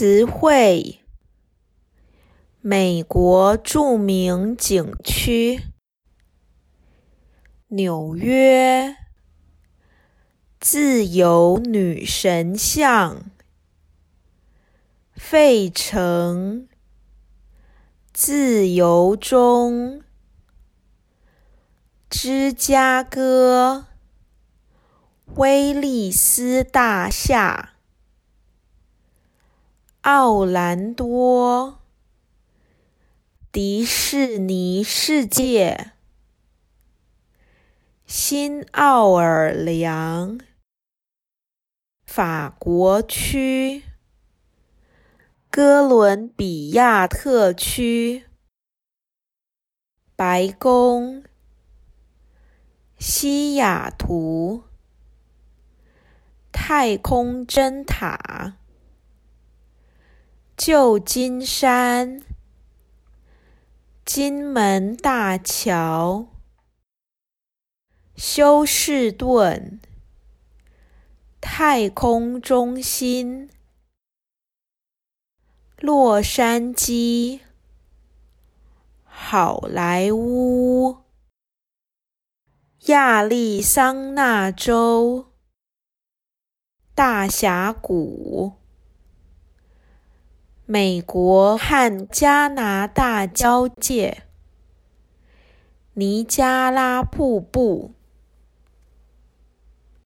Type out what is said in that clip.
词汇：美国著名景区，纽约，自由女神像，费城，自由中，芝加哥，威利斯大厦，奥兰多，迪士尼世界，新奥尔良，法国区，哥伦比亚特区，白宫，西雅图，太空针塔，旧金山，金门大桥，休士顿，太空中心，洛杉矶，好莱坞，亚利桑那州，大峡谷，美国和加拿大交界，尼加拉瀑布。